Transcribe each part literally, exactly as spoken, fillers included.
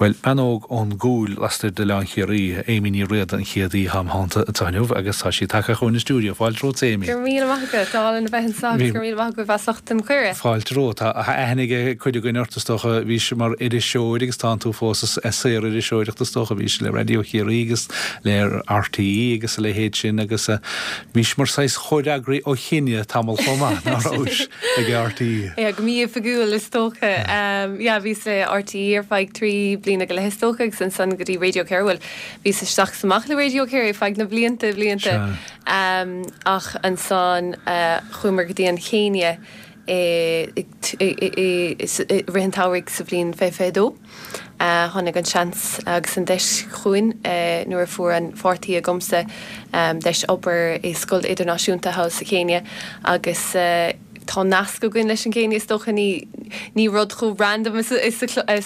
Well, anog on gúil lastar de lean chiaí éimi ní réad an chiaadí ham hananta a tainmh agus tá sí take chuin na stúdio fáil tró éimi. Gur míle maithacha dáil na bheithan sa gur míle maithacha bheith sochtan cuire. Fáil tró tá ahanige chuide go neirtastocha bhí sé mar idir seoir agus tá tú fósas éir idir seoireachtastocha bhí le radio chiaí agus le R T E agus le héad sin agus bhí mar seis choideagraí ó chinine tamil chomá nárás ag R T E. Ja, go míle fagúil is tócha. Ja, bhí le R T E ar feig trí blina go le histócha agus san san gotí Radio Cairhfuil. Bhí sa staach samach le Radio Cairhfuil feig na blianta blianta. Um, ach an san uh, chumar go dtí an chéine rihan táhaigh sa bblin fé fé dó. Tháinig an seans agus an deis chuin nuair fuair an fortaí a gomsa um, deis obair é scoil idirnáisiúnta há sa chéine agus uh, tá nasc go gin leis an céine stocha ní ní rud chu random is is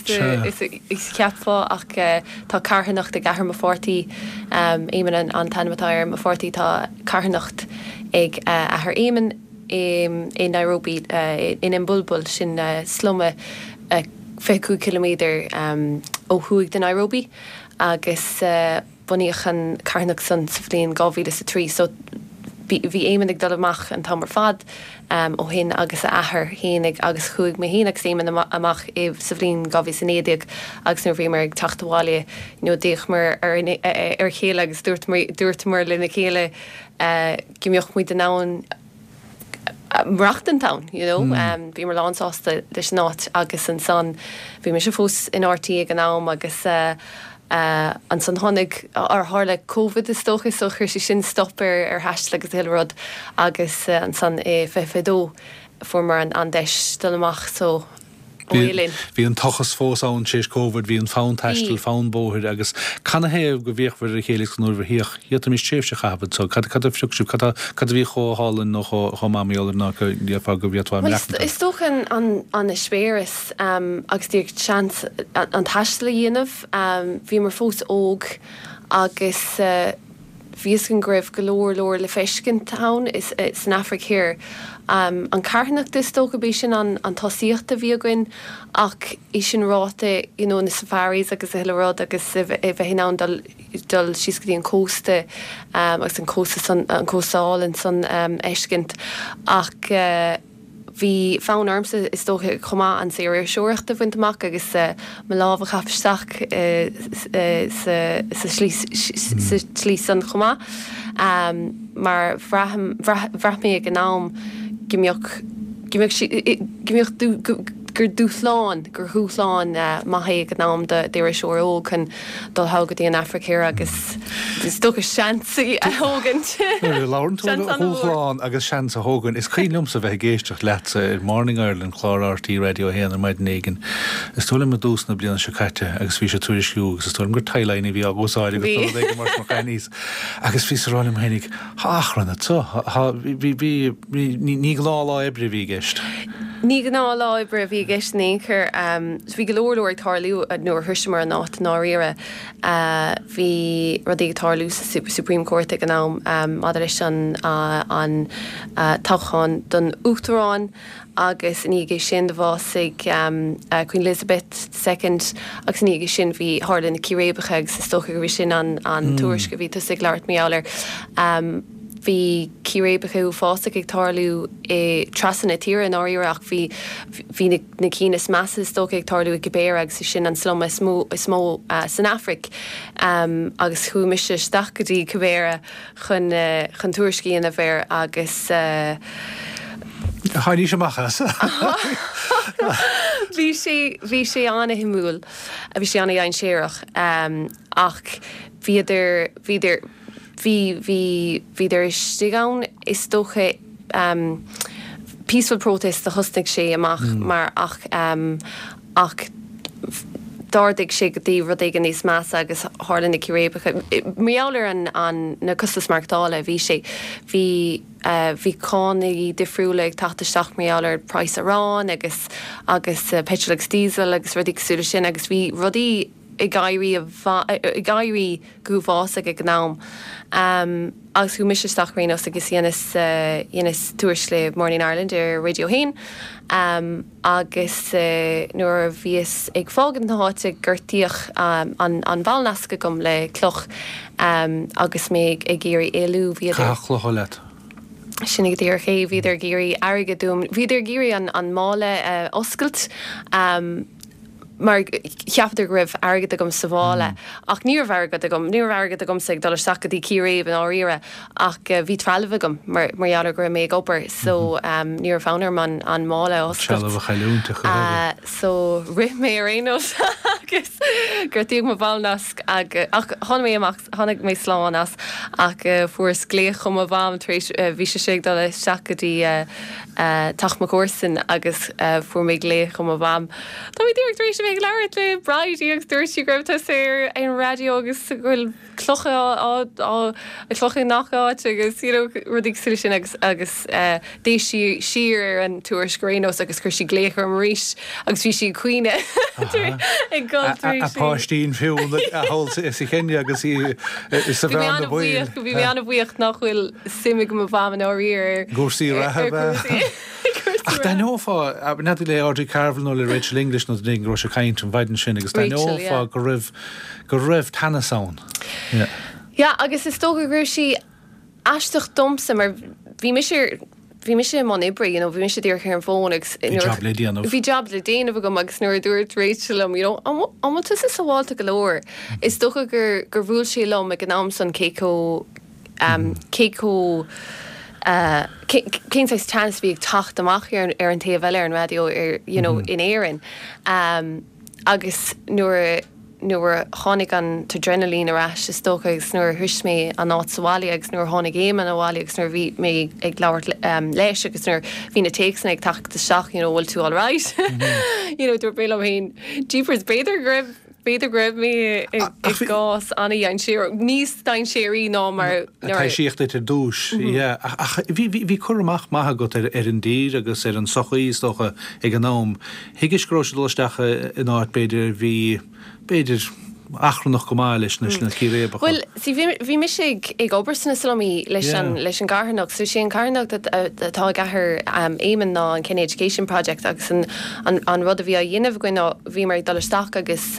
is ceapá ach tá carthanacht de gahar ma fortaí um, éimen an an tanmatáir ma fortaí tá carthanacht ag uh, a haar éimen in Nairobi uh, in an bulbul sin uh, slumme uh, feicú kilometer um, ó thuaig de Nairobi agus uh, buníoch an carthanacht san sa bhliain gámhíle sa trí so bhí éimen ag dul amach an tamar fad um, ó hin agus a ahar hénig agus chuig me hénig séman amach eh, sa bhliain gámhí san éideag agus nuair bhí mar ag tachtaháile nó déich mar ar, ar chéile agus dúirt mar lena chéile uh, gimioch mu den nán Mrachtan town, you know, mm. um, bhí mar lánsásta leis nát agus an san bhí mar se fós in R T E gan nám agus uh, uh, an san tháinig ar tháirla COVID is tócha so chuir sé sin stopper ar heist agus hilrod agus uh, an san é fé fé dó fuair mar an, an deis dul amach so Bhí an tochas fós an sééis COVID, bhí an fán teistil fán bóthir agus canna héamh go bhíochhar a chéalaigh nóir bhíoch. Hiad am is tréimhse chabad, so cad a fiúsú, cad a bhí choálan nó chomáíolar ná go dtíafá go bhíoh meachta. Is tóchan an an is spéras um, agus tíag chans an teistil dhéanamh, um, bhí mar fós óg agus uh, bhíos an greibh go leor leor le feiscin town is san Afric here. Um, an carthanacht is tócha bí sin an, an tosíochta bhí agoin ach í sin ráta you know, na safaris agus a hiilerád agus a bheith hinán dul, dul síos go dtí an cósta um, agus an cósta san, an cóstaáil an san um, eiscint ach uh, bhí fán armsa is tócha chumá an sé ar seoireachta bhaintach agus uh, me lábh chapsteach uh, sa slí san chumá um, mar bhrach mé ag an nám gimioch gimioch dú gur dúsláán gur thuúsláán uh, maithe an nám de déir seoir óg chun dul thugad an Africéir agus stocha seansaí a thugant. Láirn tú thuúsláán agus seansa thugan is chuilumsa bheith géisteach leat ar Morning Ireland chlár R T E radio héan ar maid négan. Is tuaim a dús na bliana se caite agus bhí sé tuairisciú agus is tuaim gur taileine bhí agósáide agus tuaim mar mar cainíos agus bhí rálim hénig háachranna tú ní glá ebre bhí geist. Ní gná láibre bhí gist néchar um, bhí go leorlóir tarlú nuair thuise mar nát náíire bhí rudí tarlú sa Supreme Court ag an nám um, madaris an uh, an uh, táchan don Uachtarán agus níige sin de bhásig um, uh, Queen Elizabeth the Second agus níige sin bhí hála na cirébacha agus stocha go bhí sin an, an mm. tuairis go bhí tuigh leart méáir. Um, Bhí cirébacha ú fásta ag tarlú é trasan na tíre an áíach bhí bhí na cínas massas tócha ag tarlú ag gobéir agus sin an slum is smó is smó uh, San Afric um, agus chuúmise staach gotí cobéire chun uh, chun tuairiscíanana bhéir agus uh, Haidí sem machchas. Bhí sé bhí sé anna himúil a bhí sé anna dhéan séireach um, ach bhíidir bhíidir Bhí hí hí der stigán is tócha um, peaceful protest a thusnig sé amach mm. mar ach um, ach dardig sé go dtí rud ag an níos meas agus hálan na cirébacha. Méálar an, an na costas marachtála bhí sé bhí uh, bhí cánaí difriúla ag tataisteach méálar price arán agus agus uh, petrolagus diesel agus rudí súla sin agus bhí rudí i gairí i gairí gúfása ag gnám. Um, agus go misisisteach rénos agus dhéanas uh, dhéanas túris le Morning Ireland ar Radio Hain. Um, agus uh, nuair bhíos ag fágan na háte gurtíoch um, an, an bhálnasca gom le cloch um, agus mé ag géirí éú bhíad. Cachloch le. Sinnig dtíar ché bhíidir géirí aige dúm. Bhíidir géirí an, an mála uh, oscailt. Um, mar cheaptar raibh agad a gom savála mm. ach níor bhargad a gom níor bhargad a gom sig dal sacadí círéh an áíire ach uh, bhí tralh gom mar mar go mé opair so um, níor fánar man an mála oscailt uh, so ri mé rénos agus gurtíag má bhálnasc ag ach tháina mé amach tháinig mé sláánnas ach uh, fuair scléach chum a bhám trééis uh, bhí sé sig dal sacadí uh, uh, tach ma córsan agus uh, fuair mé léach chum a bhám. Tá mé dtíag trééis mé leir le braidí agus dúirsí greibta sé an radio agus bhfuil clocha á clocha nacháit agus rudíag si sin agus agus dé si siar an túair scrénos agus chur si gléach ar ríis agus bhí si cuioine ag apáistín fiú ahol is i chéine agus is sa bhán na bhil. Go bhí anna bhuiocht nach bhfuil simime go bhám an áíir. Gúsaí rathe ach da nófá a na le Audrey Carvel nó le Rachel English nó ding gro se kaint an bhaiden sin agus da nófá go raibh go raibh tanna saon. Ja, agus is tóga gur si aisteach domsa mar bhí me sé bhí me sé man ibre, you know, bhí me sé dtíar ar an fón agus bhí job le déanamh. Bhí job le déanamh go agus nuair dúirt Rachel am, you know, am tu is sáháilta go leir. Is tóga gur gur bhúil sé lom ag an amsan céco um céco Uh, cén sais chance bhí ag tacht amach ar, ar an taobh eile ar an radio ar, you know, mm-hmm. in éireann. Um, agus nuair nuair tháinig an adrenalín arás is tócha agus nuair thuis mé an áit sáile agus nuair tháinig éim an bháile agus nuair bhí mé ag leabhart um, leis agus nuair bhí na téacsanna ag tacht seach, you know, bhfuil tú all right. Mm-hmm. You know, dúir bélam hain jeepers beidir greibh Beidir greibh mé ag gás anna dhéan séir níos dain séirí ná mar Tá síocht é dúis bhí chuach maithe go ar an dír agus ar an sochaíos docha ag an nám. Hiigis gróistecha in áit beidir bhí beidir achrannach go máil leis na círéba. Well, sí bhí me sé ag obair na Salomí leis an leis an garnach, so sé an garnach atá gahar éimen ná an Ken Education Project agus an an rud a bhí a dhéanamh goin bhí mar dalaisteach agus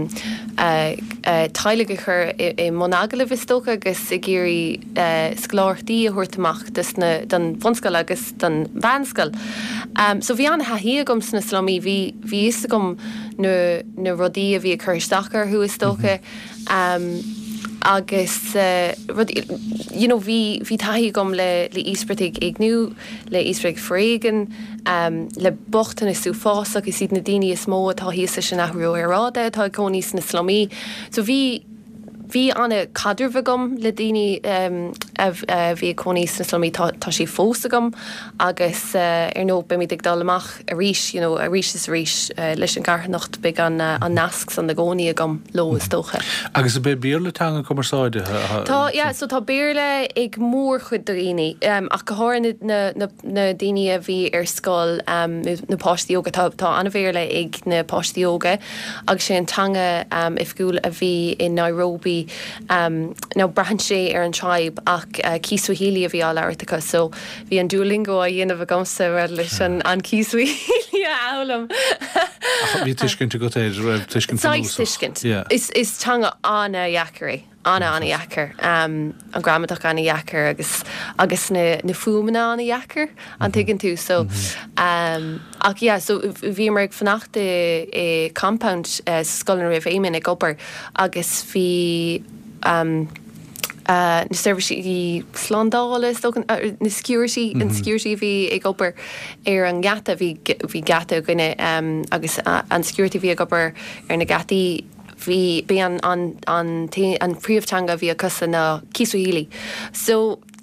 tailige chur i Monagala bhistócha agus i géirí scoláirtaí a thuirtamach den bhunscail agus den bhanscail. So bhí an haí gom na Salomí bhí bhí is gom na rodí a bhí a chuirsteachar thu is tócha um, agus uh, you know, bhí bhí taithí gom le le íspreigh ag nú le íspreigh fréigen um, le bochtan is sú fás agus iad na daoine is mó atá híos sin nachrú arráda atá cóníos na Slomí. So bhí Bhí anna cadrmh gom le daoine um, a bhí cóníos na Slomí tá sí fósa gom agus uh, ar nó be mí ag dal amach a ríis, you know, a ríis is ríis uh, leis an garnacht be an, uh, an nascs an na gcónaí gom lo is tócha. Agus a be béle tan an commerceáide? Tá, yeah, so tá béle ag mór chud daoine um, ach go háir na, na, na daoine a bhí ar scáil um, na páistí óga tá, tá anna bhéle ag na páistí óga agus sé an tanga um, ifgiúil a bhí in Nairobi Um, now brahan sé ar an tribe ach uh, Kiswahili a bhí á leirtacha, so bhí an Duolingo a dhéanamh a gomsa leis an, an Kiswahili a álam. Bhí tuiscint go éidir raibh tuiscint tuiscint. Is is tanga anna jacarí. Anna anna jacar, um, an gramadach anna jacar agus agus na, na fumana anna jacar an tuigeann tú, so um, ach yeah, so bhí mar ag fanacht i compound uh, scoil an raibh éimean ag opair agus bhí um, uh, na service í slandála uh, na security mm-hmm. an security bhí ag opair ar an gata bhí gata gine um, agus uh, an security bhí ag opair ar na gataí bhí bí an an an an príomhtanga bhí a cosa na Kiswahili. So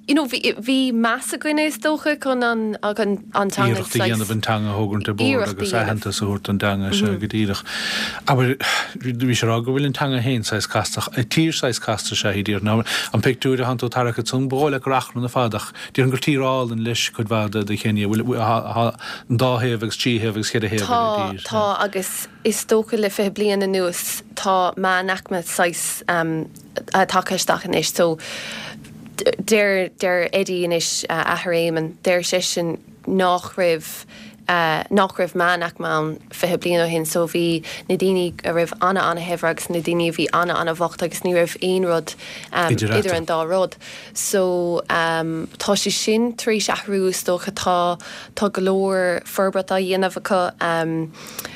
you know, bhí measa goine is dócha chun an antanga. Íireachta dhéanamh an tanga thugann de bór agus ahananta sa thuirt an danga se go dtíireach. Aber bhí sé rá go bhfuil an tanga héin sais castach, a tír sais casta sé hídír ná an pictúr a hantó tarcha tún bóla rachna na fádach. Dír an gur tíráil an leis chud bhada de chéine bhfuil an dáhéh agus tíhéh agus chéad a héh. Tá agus is dócha le fé bliana nuas tá má nachma sais takeisteach in is so der der Eddie inis uh, a haréim an der sé sin nach raibh uh, nach raibh manach man fithe blian ó hin so bhí na daoine a raibh anna anna hefir agus na daoine bhí anna anna bhacht agus ní raibh aon rud um, idir an dá rud so um, tá sé sin trí seaachrús dócha tá tá golóir forbrat a dhéanamh acu um,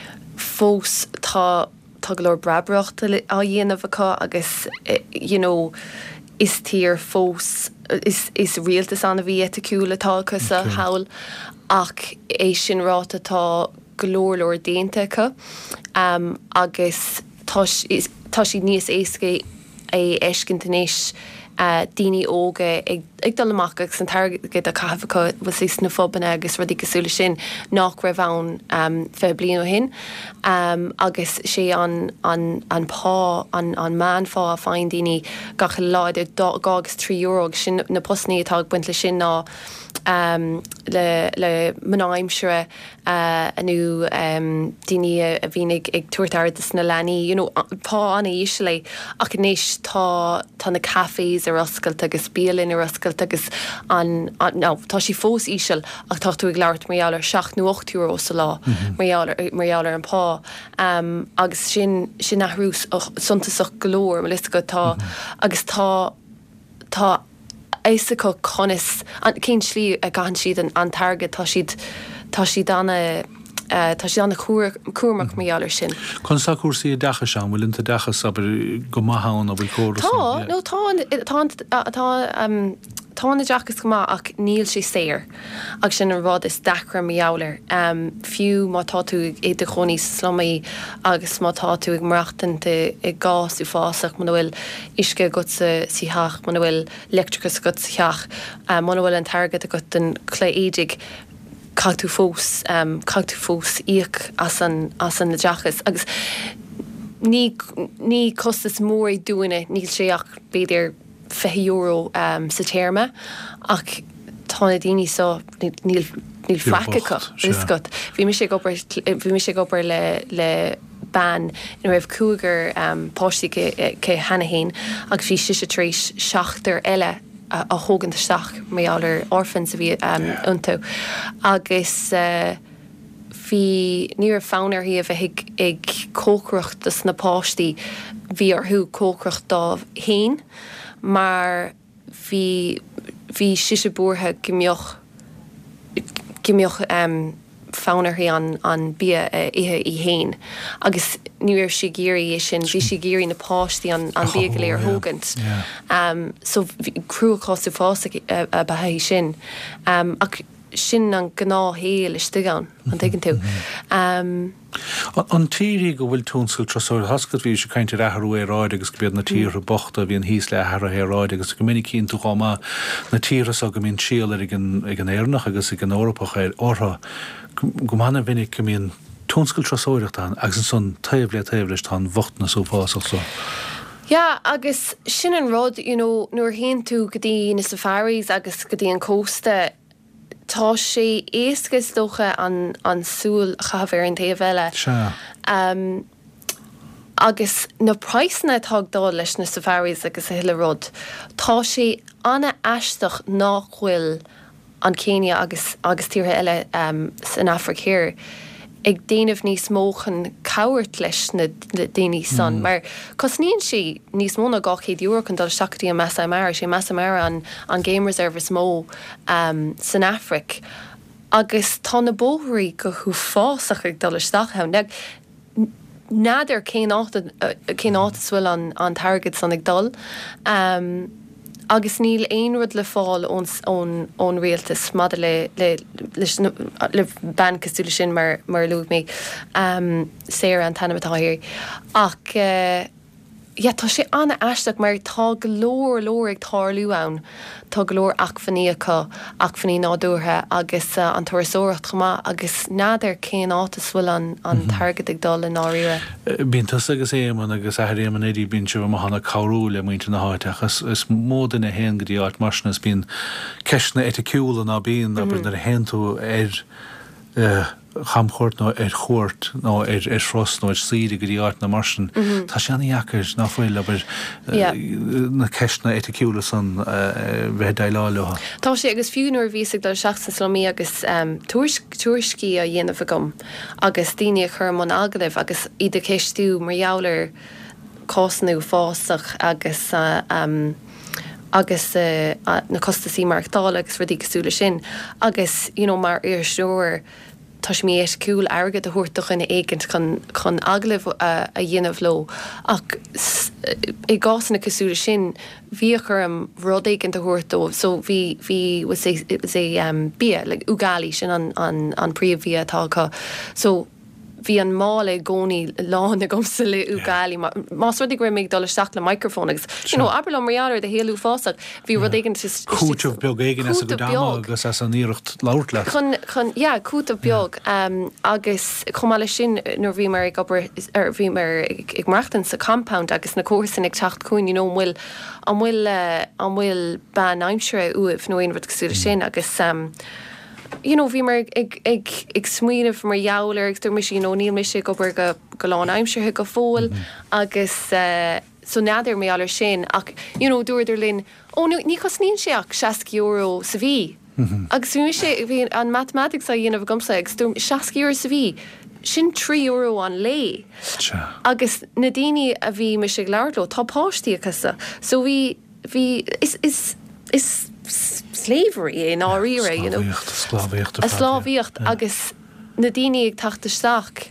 fós tá tá golóir brabrocht a dhéanamh acu agus you know is tír fós is is rialtas anna bhí eticiúla tácha sa hawl ach é sin ráta tá glóirlóir déanta acu um, agus tá sí níos éasca é eiscintanéis Uh, daoine óga ag, ag dul amach agus an targad a cahacha was is na fóbanna agus rudí cosúla sin nach raibh ann um, fé blian ó hin um, agus sé an, an, an pá an, an man fá a fáin daoine gacha láidir gágus trí euro sin na postnaí atá buint le sin ná um, le, le manaimsere uh, anú um, daoine a bhínig ag tuairtardas na leanaí you know, pá anna ísle ach níos tá tá na cafés ar oscailt agus bíalinn ar oscailt agus an, an no, tá sí fós ísel ach tá tú ag leabhart marálar seach nó ocht euro sa lá marálar an pá um, agus sin sin nachrús suntasach glóir me list go tá agus tá tá éisacha conas an cén slí a gan siad an, an targad tá siad tá siad anna Uh, tá sé anna cuaach méáir sin. Chun sa cuasaí decha seán bhfuil inta dechas aber go maithán a bhfuil córas. Tá, nó tá tá na deachas go ach níl sé séir ag sin an rád is dechra méáir. Um, fiú má tá tú é de choní slumí agus má tá tú ag mreachtainta i gás ú fásach man bhfuil isce go sa sítheach, man bhfuil electricus go sítheach, uh, man bhfuil an targad a go den clé éidig cagtú fós um, cagtú fós íoc as an as an na deachas agus ní ní costas mór dúine níl sé ach beidir fiche euro um, sa téirme ach tá na daoine so níl níl fraicecha riscot bhí mi sé gopur bhí mi sé gopur le le ban in raibh cúigear um, páistí ce hena héin agus bhí siise tríéis seachtar eile a, a hógan isteach méálar orphans a bhí um, untó agus uh, bhí níor fánar hí a bheith ag, ag cócrocht na páistí bhí arthú cócrocht dá héin mar bhí bhí siise búrtha gimioch gimioch um, fánar hí an, an bí uh, ihe i héin agus nuair si géirí é sin bhí si géirí na páistí an, an bí go léir hógant yeah. um, so cruúá cosú fása a, a bahí sin um, ach sin an gná héal is stigan an tegann tú. Um, An tíí go bhfuil túnscail trasúir hascad bhí sé caiinte athú é ráid agus go bead na tír a bochta bhí an híos le athra é ráid agus go minic cín tú cháma na tíras a go mín síal ar ag an éarnach agus ag an Eorpach ar ortha go manna vinnig go mín túnscail trasúireachta agus an son taobh le taobh leis tá bhacht na súpásach so. Ja, agus sin an rud, you know, nuair haon tú go dtí na safaris agus go dtí an cósta tá sé éascas dócha an, an súil chahabhar an taobh eile. Sure. Um, agus na praisna tág dá leis na safaris agus a hiile rud, tá sé anna eisteach nachhfuil an Céine agus, agus tíortha eile um, san Africéir ag déanamh níos móchan cabhairt leis na daoine san, mm. mar cos níon si níos móna gachéad euro chun dul seachtaí an Massa Mara, sé Massa Mara an, an Game Reserve is mó um, san Afric. Agus tá na bóthraí go chu fásach ag dul isteach ann. Nadidir cé átasfuil an, an target san ag dul. Um, agus níl aon rud le fáil ón rialtas mada le le le ban cosúla sin mar mar luúg mé um, séir an tanna atáir ach uh, Ja tá sé anna eisteach mar tá glór lór ag tálú ann tá glór achfaníacha achfaní nádúthe agus uh, an tuairsóireacht chumá agus náidir cén átas bhfuil an an mm-hmm. target ag dul in áíire. Bín tas agus éman agus éman éí bín se bh hána cáú le muinte na háite agus is módan na hen goí áit marsnas bín ceisna eticiúla ná bíon a brin ar henú ar chamchórt nó ar chóirt nó ar ar frost nó ar síide goí áit na marsin. Tá sé anna jacar ná foiil aber na ceisna eticiúla san bheit dailáileha. Tá sé agus fiúnar vísig do seachsan slomí agus tuairiscí a dhéanamh gom agus daine chur man agadibh agus iad a ceistú mar jouler cósanú fásach agus um, agus uh, uh, na costaí marachtála agus rudí cosúla sin agus you know, mar ar seúir tá mí éis cúil agad a thuirtach in éigent chun chun aglah a, a dhéanamh lo ach i gásanna cosúla sin bhí chum rud éigent a thuirtó so bhí bhí was é it was é um, bia like ugáilí sin an an an príomh bhí atácha so bhí an mála gcónaí lána gomsa le ugáilí más rud gur méid dul seach le microfón agus you know aber le marar de héalú fásach bhí rud éigent cúteamh beag éigen as a go dáma agus as an íirecht labhart le chun chun ja cúteamh beag um, agus chumáile sin nuair bhí mar ag obair ar bhí mar ag marachtain sa compound agus na cuasan ag teacht chuin you know bhfuil an bhfuil uh, an bhfuil ban aimsere uamh nó aon rud cosúla sin agus um, you know, bhí mar ag ag ag smuoineh mar jouler ag dúir sin ó níl mis go bar go go lán aimsethe go fóil agus uh, so nadidir mé allir sin ach you know dúidir linn ó ní cos níon seach sixty euro sa bhí agus bhí sé bhí an mathematics a dhéanamh gomsa ag dúir sixty euro sa bhí sin three euro an lei agus na daoine a bhí me sé leirló tá páistí casa so bhí bhí is is is slavery in áíire you know a slávíocht agus na daoine ag tachtasteach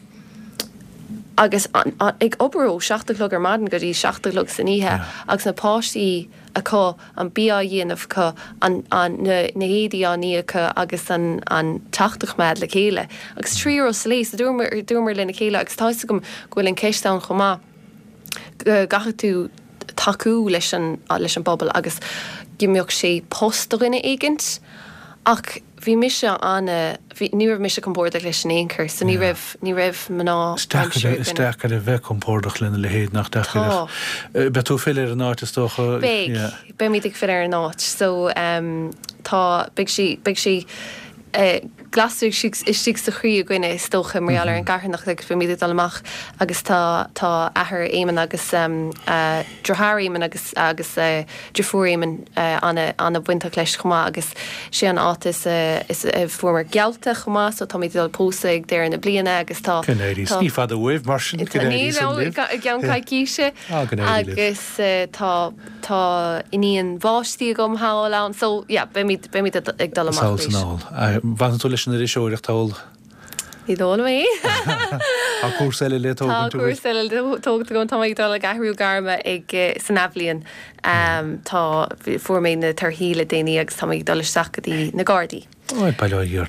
agus ag obró seachtalog ar madan go dtí seachtalog san ihe agus na páistí a có an bí dhéanamh có an na héadí aníocha agus an an tachtach mead le chéile agus trí euro slééis a dúmar dúmar lena chéile agus táiste gom gohfuil an ceistán chomá gacha tú taú leis an leis an bobbal agus gimbeoch sé post rinne éigent ach bhí mis anna ní raibh mis compórdaach leis an éoncur so ní raibh ní raibh maná Isteach a bheith compórdaach lena le héad nach deach be tú fé ar an áit is tócha Big be mí ag fi ar an áit so um, tá big si big si uh, glasú is si sa chríú gine stocha marir an garnach ag fé míad amach agus tá tá ahar éman agus um, uh, drothíman agus agus uh, drifúíman uh, anna anna buinte leis chumá agus sé an áit is uh, is uh, formar gealta chumá so tá míad pósa ag déir na bliana agus tá ní fad a bhuih mar sin gan caiiciise agus uh, tá tá iníon bháistí gom háil an so yeah, be míad be míad ag dal amach Van tú leis na rí seoireachtáil? Í dóla mé? A cuasaile le tógann tú? Tá cuasaile tógann tú tá ag dul gaithriú garma ag san Ablion tá fuair na tarthíle daoine agus tá ag dul seachadí na Gardaí. Áid bailá dheart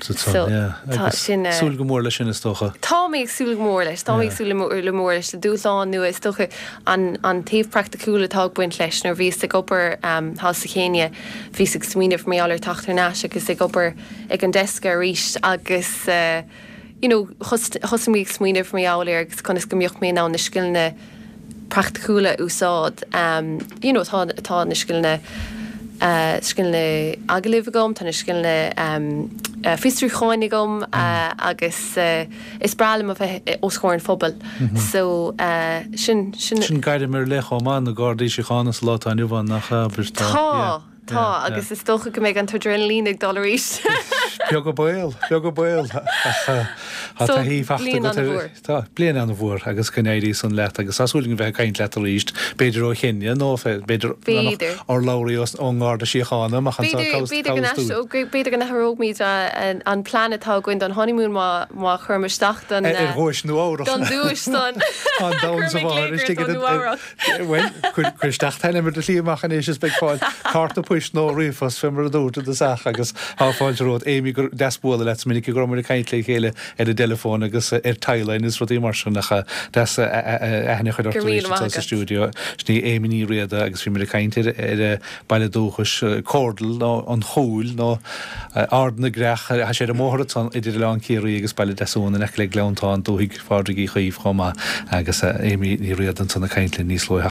súl go mór leis sin is tócha. Tá méid súl go mór leis, tá méid súla le mór leis le dúsán nua is tócha an an taobh practicúla tá buint leis nar bhí ag opair há sa chéine bhí ag smuoineh mé allir taachtar náis agus ag opair ag an desca ríist agus you know chus mí smuoineh mé áir agus chunas go mbeocht mé ná na sciilne practicúla úsáid um, you know tá tá na sciilne Uh, scinne agalibh gom, tá scinne um, uh, fistrú cháinnig gom uh, agus uh, is bralam a bheith oscóir fphobal. Mm-hmm. So uh, sin sin sin gaidir mar le chomá na Gardaí sé chánas lá a nuhán nach Tá Tá agus is tócha go méid an adrenalín ag dollaríist. Beag go bail, beag go bail Tá hí fachta blian an bhór agus gnéirí san le agus asúling bheith caiint le a ríist beidir ó chinne nó beidir ar láirí ón gáda síána beidir gan nathrógmíid an planetá goin an honeymoon má churmeisteach an bhis nó ára an dúis an chuisteachtainine mar de líamachchan éis is beáil carta puis nó riomfas fi mar a dúta de saach agus áfáilteród éimi éimi gur despóla le minic go mar caiint le chéile ar a telefón agus ar tailein is rudí mar nach ena chu sa stúdio sní éimií réada agus fi mar caiinte ar bailile dúchas cordal nó an choúil nó ardna grech a sé a mórtá idir le céirí agus bailile deúna le le leantáin dúigh fádraí chuoh chomá agus éimi ní réad an sanna caiintle níos lo